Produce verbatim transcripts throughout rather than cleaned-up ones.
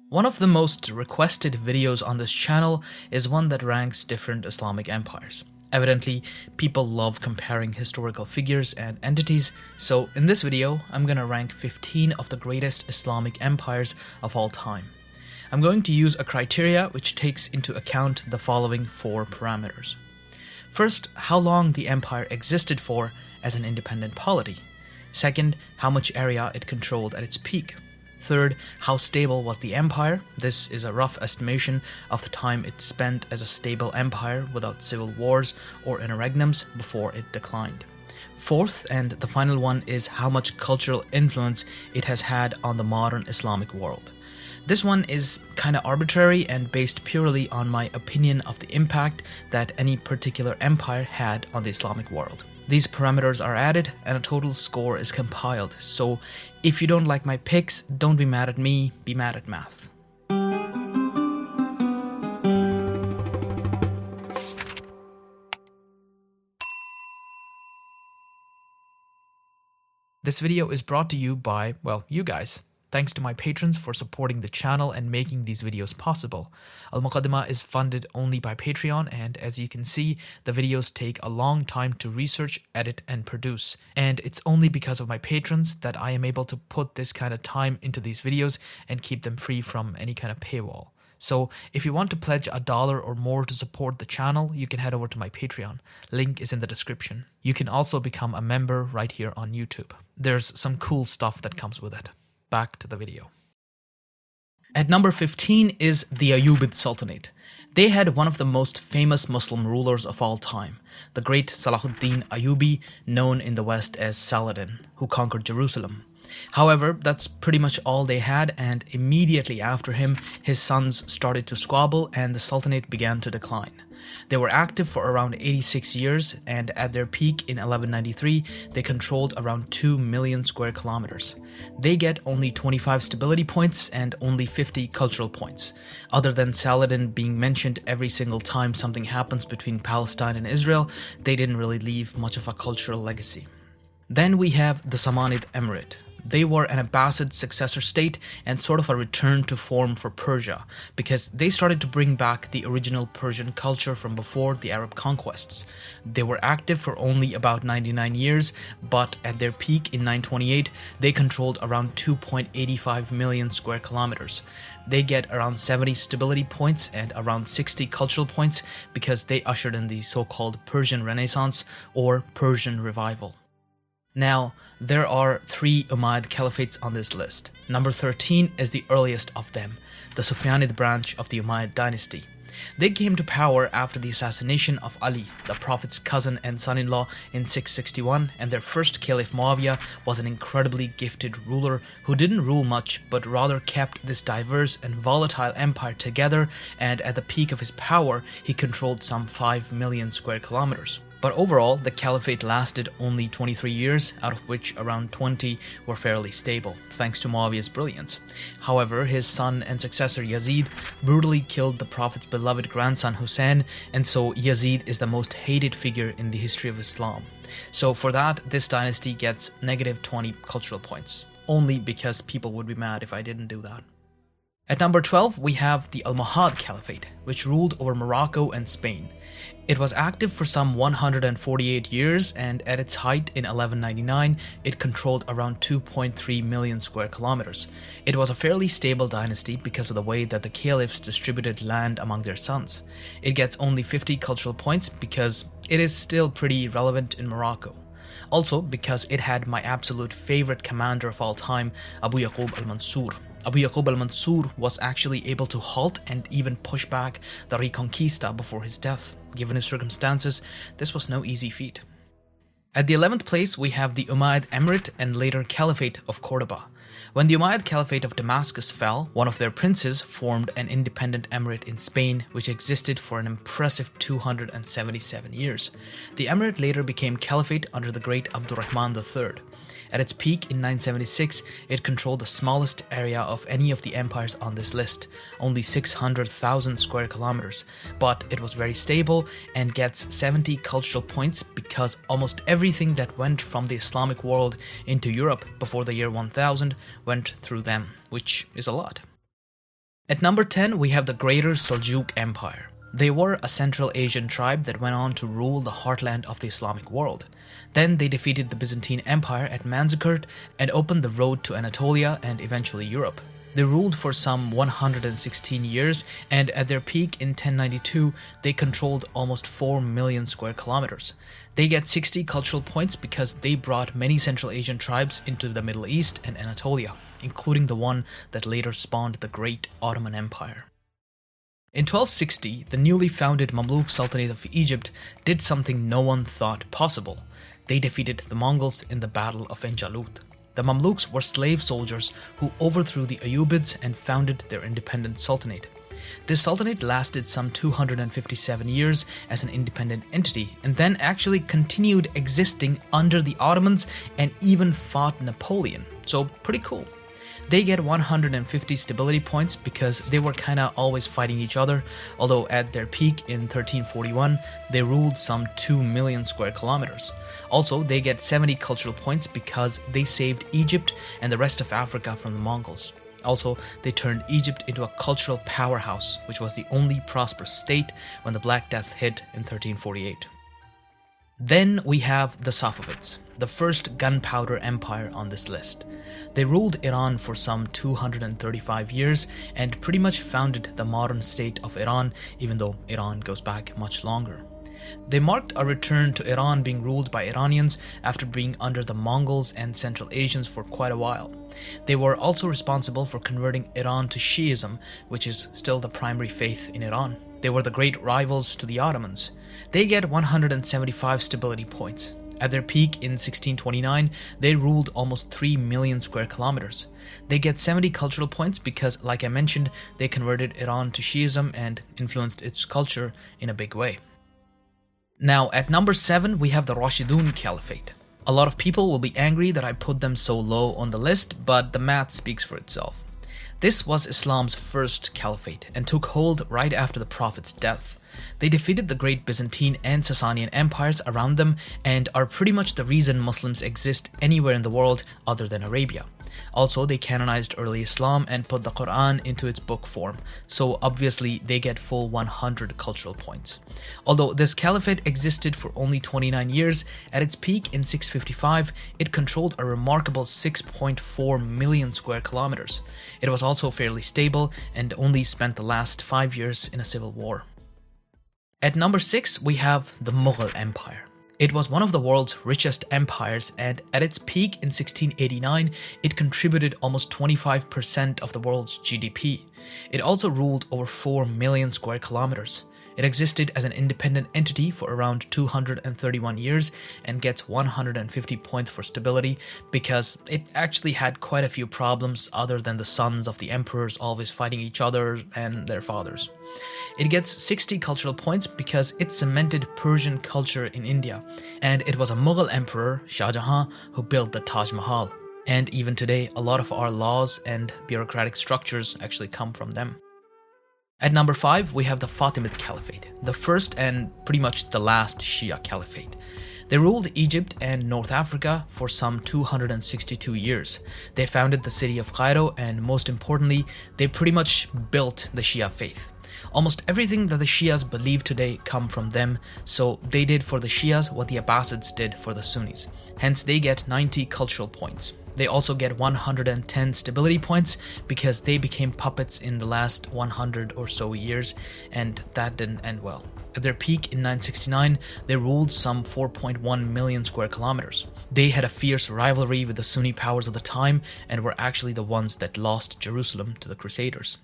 One of the most requested videos on this channel is one that ranks different Islamic empires. Evidently, people love comparing historical figures and entities, so in this video, I'm gonna rank fifteen of the greatest Islamic empires of all time. I'm going to use a criteria which takes into account the following four parameters. First, how long the empire existed for as an independent polity. Second, how much area it controlled at its peak. Third, how stable was the empire? This is a rough estimation of the time it spent as a stable empire without civil wars or interregnums before it declined. Fourth, and the final one, is how much cultural influence it has had on the modern Islamic world. This one is kinda arbitrary and based purely on my opinion of the impact that any particular empire had on the Islamic world. These parameters are added and a total score is compiled, so if you don't like my picks, don't be mad at me, be mad at math. This video is brought to you by, well, you guys. Thanks to my patrons for supporting the channel and making these videos possible. Al Muqaddimah is funded only by Patreon, and as you can see, the videos take a long time to research, edit, and produce. And it's only because of my patrons that I am able to put this kind of time into these videos and keep them free from any kind of paywall. So if you want to pledge a dollar or more to support the channel, you can head over to my Patreon. Link is in the description. You can also become a member right here on YouTube. There's some cool stuff that comes with it. Back to the video. At number fifteen is the Ayyubid Sultanate. They had one of the most famous Muslim rulers of all time, the great Salahuddin Ayyubi, known in the West as Saladin, who conquered Jerusalem. However, that's pretty much all they had, and immediately after him, his sons started to squabble and the Sultanate began to decline. They were active for around eighty-six years, and at their peak in eleven ninety-three, they controlled around two million square kilometers. They get only twenty-five stability points and only fifty cultural points. Other than Saladin being mentioned every single time something happens between Palestine and Israel, they didn't really leave much of a cultural legacy. Then we have the Samanid Emirate. They were an Abbasid successor state and sort of a return to form for Persia, because they started to bring back the original Persian culture from before the Arab conquests. They were active for only about ninety-nine years, but at their peak in nine twenty-eight, they controlled around two point eight five million square kilometers. They get around seventy stability points and around sixty cultural points because they ushered in the so-called Persian Renaissance or Persian Revival. Now, there are three Umayyad caliphates on this list. Number thirteen is the earliest of them, the Sufyanid branch of the Umayyad dynasty. They came to power after the assassination of Ali, the Prophet's cousin and son-in-law, in six sixty-one, and their first caliph Muawiyah was an incredibly gifted ruler who didn't rule much but rather kept this diverse and volatile empire together, and at the peak of his power, he controlled some five million square kilometers. But overall, the caliphate lasted only twenty-three years, out of which around twenty were fairly stable, thanks to Muawiyah's brilliance. However, his son and successor Yazid brutally killed the Prophet's beloved grandson Hussein, and so Yazid is the most hated figure in the history of Islam. So for that, this dynasty gets negative twenty cultural points, only because people would be mad if I didn't do that. At number twelve, we have the Almohad Caliphate, which ruled over Morocco and Spain. It was active for some one hundred forty-eight years, and at its height in eleven ninety-nine, it controlled around two point three million square kilometers. It was a fairly stable dynasty because of the way that the caliphs distributed land among their sons. It gets only fifty cultural points because it is still pretty relevant in Morocco. Also because it had my absolute favorite commander of all time, Abu Yaqub al-Mansur. Abu Yaqub al-Mansur was actually able to halt and even push back the Reconquista before his death. Given his circumstances, this was no easy feat. At the eleventh place, we have the Umayyad Emirate and later Caliphate of Cordoba. When the Umayyad Caliphate of Damascus fell, one of their princes formed an independent emirate in Spain, which existed for an impressive two hundred seventy-seven years. The emirate later became Caliphate under the great Abdurrahman the third. At its peak in nine seventy-six, it controlled the smallest area of any of the empires on this list, only six hundred thousand square kilometers, but it was very stable and gets seventy cultural points because almost everything that went from the Islamic world into Europe before the year one thousand went through them, which is a lot. At number ten, we have the Greater Seljuk Empire. They were a Central Asian tribe that went on to rule the heartland of the Islamic world. Then they defeated the Byzantine Empire at Manzikert and opened the road to Anatolia and eventually Europe. They ruled for some one hundred sixteen years, and at their peak in ten ninety-two, they controlled almost four million square kilometers. They get sixty cultural points because they brought many Central Asian tribes into the Middle East and Anatolia, including the one that later spawned the Great Ottoman Empire. In twelve sixty, the newly founded Mamluk Sultanate of Egypt did something no one thought possible. They defeated the Mongols in the Battle of En Jalut. The Mamluks were slave soldiers who overthrew the Ayyubids and founded their independent sultanate. This sultanate lasted some two hundred fifty-seven years as an independent entity and then actually continued existing under the Ottomans and even fought Napoleon. So pretty cool. They get one hundred fifty stability points because they were kinda always fighting each other, although at their peak in thirteen forty-one, they ruled some two million square kilometers. Also, they get seventy cultural points because they saved Egypt and the rest of Africa from the Mongols. Also, they turned Egypt into a cultural powerhouse, which was the only prosperous state when the Black Death hit in thirteen forty-eight. Then we have the Safavids, the first gunpowder empire on this list. They ruled Iran for some two hundred thirty-five years and pretty much founded the modern state of Iran, even though Iran goes back much longer. They marked a return to Iran being ruled by Iranians after being under the Mongols and Central Asians for quite a while. They were also responsible for converting Iran to Shiism, which is still the primary faith in Iran. They were the great rivals to the Ottomans. They get one hundred seventy-five stability points. At their peak in sixteen twenty-nine, they ruled almost three million square kilometers. They get seventy cultural points because, like I mentioned, they converted Iran to Shiism and influenced its culture in a big way. Now, at number seven, we have the Rashidun Caliphate. A lot of people will be angry that I put them so low on the list, but the math speaks for itself. This was Islam's first caliphate and took hold right after the Prophet's death. They defeated the great Byzantine and Sasanian empires around them and are pretty much the reason Muslims exist anywhere in the world other than Arabia. Also, they canonized early Islam and put the Quran into its book form, so obviously they get full one hundred cultural points. Although this caliphate existed for only twenty-nine years, at its peak in six fifty-five, it controlled a remarkable six point four million square kilometers. It was also fairly stable and only spent the last five years in a civil war. At number six, we have the Mughal Empire. It was one of the world's richest empires, and at its peak in sixteen eighty-nine, it contributed almost twenty-five percent of the world's G D P. It also ruled over four million square kilometers. It existed as an independent entity for around two hundred thirty-one years and gets one hundred fifty points for stability because it actually had quite a few problems other than the sons of the emperors always fighting each other and their fathers. It gets sixty cultural points because it cemented Persian culture in India, and it was a Mughal emperor, Shah Jahan, who built the Taj Mahal. And even today, a lot of our laws and bureaucratic structures actually come from them. At number five, we have the Fatimid Caliphate, the first and pretty much the last Shia Caliphate. They ruled Egypt and North Africa for some two hundred sixty-two years. They founded the city of Cairo, and most importantly, they pretty much built the Shia faith. Almost everything that the Shias believe today come from them, so they did for the Shias what the Abbasids did for the Sunnis. Hence, they get ninety cultural points. They also get one hundred ten stability points because they became puppets in the last one hundred or so years, and that didn't end well. At their peak in nine sixty-nine, they ruled some four point one million square kilometers. They had a fierce rivalry with the Sunni powers of the time and were actually the ones that lost Jerusalem to the Crusaders.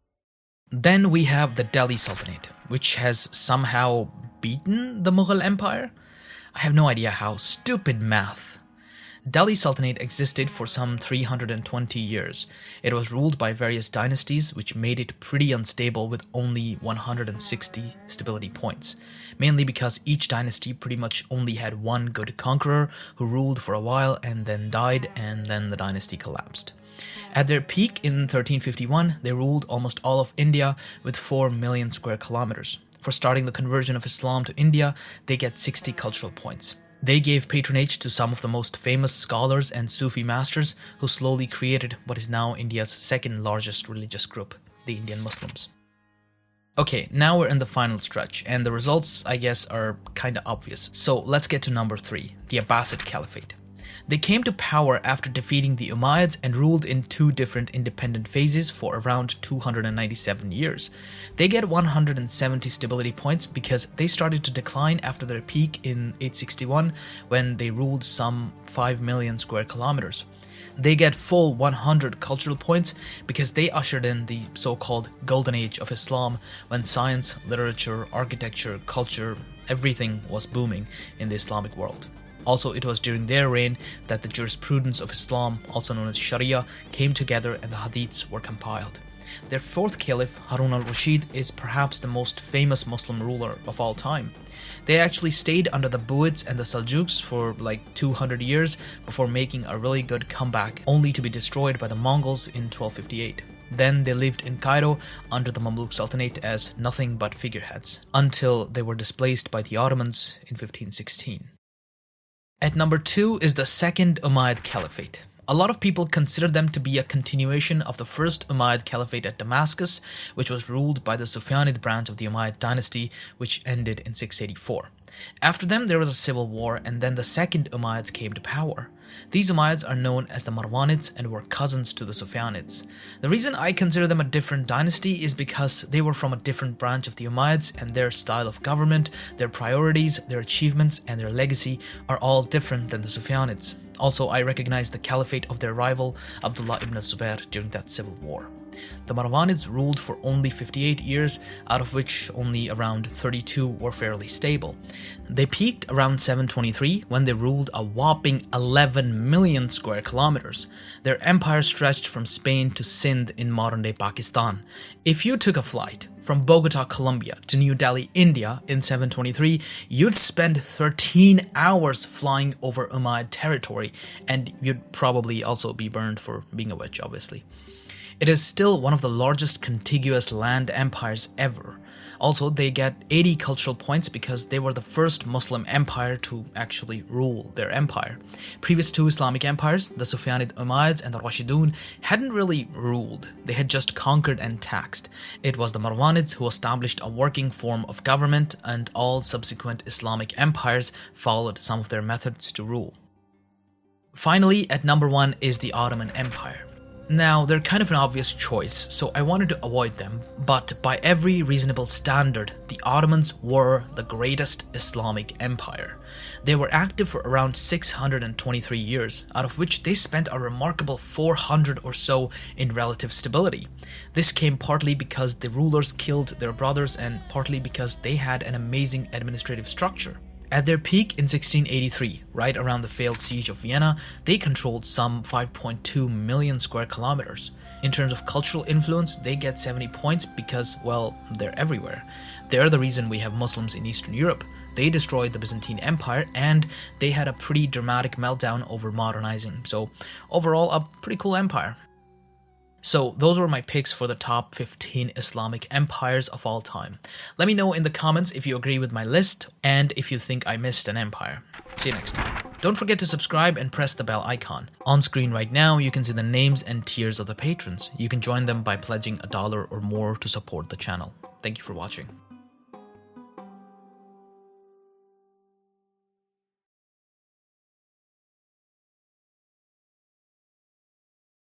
Then we have the Delhi Sultanate, which has somehow beaten the Mughal Empire. I have no idea how. Stupid math. Delhi Sultanate existed for some three hundred twenty years. It was ruled by various dynasties, which made it pretty unstable with only one hundred sixty stability points, mainly because each dynasty pretty much only had one good conqueror who ruled for a while and then died, and then the dynasty collapsed. At their peak in thirteen fifty-one, they ruled almost all of India with four million square kilometers. For starting the conversion of Islam to India, they get sixty cultural points. They gave patronage to some of the most famous scholars and Sufi masters who slowly created what is now India's second largest religious group. the Indian Muslims. Okay, now we're in the final stretch, and the results, I guess, are kinda obvious. So let's get to number three, the Abbasid Caliphate. They came to power after defeating the Umayyads and ruled in two different independent phases for around two hundred ninety-seven years. They get one hundred seventy stability points because they started to decline after their peak in eight sixty-one when they ruled some five million square kilometers. They get full one hundred cultural points because they ushered in the so-called Golden Age of Islam when science, literature, architecture, culture, everything was booming in the Islamic world. Also, it was during their reign that the jurisprudence of Islam, also known as Sharia, came together and the hadiths were compiled. Their fourth caliph, Harun al-Rashid, is perhaps the most famous Muslim ruler of all time. They actually stayed under the Buyids and the Seljuks for like two hundred years before making a really good comeback, only to be destroyed by the Mongols in twelve fifty-eight. Then they lived in Cairo under the Mamluk Sultanate as nothing but figureheads, until they were displaced by the Ottomans in fifteen sixteen. At number two is the second Umayyad Caliphate. A lot of people consider them to be a continuation of the first Umayyad Caliphate at Damascus, which was ruled by the Sufyanid branch of the Umayyad dynasty, which ended in six eighty-four. After them, there was a civil war, and then the second Umayyads came to power. These Umayyads are known as the Marwanids and were cousins to the Sufyanids. The reason I consider them a different dynasty is because they were from a different branch of the Umayyads, and their style of government, their priorities, their achievements, and their legacy are all different than the Sufyanids. Also, I recognize the caliphate of their rival, Abdullah ibn Zubair, during that civil war. The Marwanids ruled for only fifty-eight years, out of which only around thirty-two were fairly stable. They peaked around seven twenty-three when they ruled a whopping eleven million square kilometers. Their empire stretched from Spain to Sindh in modern-day Pakistan. If you took a flight from Bogota, Colombia to New Delhi, India in seven twenty-three, you'd spend thirteen hours flying over Umayyad territory, and you'd probably also be burned for being a witch, obviously. It is still one of the largest contiguous land empires ever. Also, they get eighty cultural points because they were the first Muslim empire to actually rule their empire. Previous two Islamic empires, the Sufyanid Umayyads and the Rashidun, hadn't really ruled. They had just conquered and taxed. It was the Marwanids who established a working form of government, and all subsequent Islamic empires followed some of their methods to rule. Finally, at number one is the Ottoman Empire. Now, they're kind of an obvious choice, so I wanted to avoid them, but by every reasonable standard, the Ottomans were the greatest Islamic empire. They were active for around six hundred twenty-three years, out of which they spent a remarkable four hundred or so in relative stability. This came partly because the rulers killed their brothers and partly because they had an amazing administrative structure. At their peak in sixteen eighty-three, right around the failed siege of Vienna, they controlled some five point two million square kilometers. In terms of cultural influence, they get seventy points because, well, they're everywhere. They're the reason we have Muslims in Eastern Europe. They destroyed the Byzantine Empire, and they had a pretty dramatic meltdown over modernizing. So, overall, a pretty cool empire. So those were my picks for the top fifteen Islamic empires of all time. Let me know in the comments if you agree with my list and if you think I missed an empire. See you next time. Don't forget to subscribe and press the bell icon. On screen right now, you can see the names and tiers of the patrons. You can join them by pledging a dollar or more to support the channel. Thank you for watching.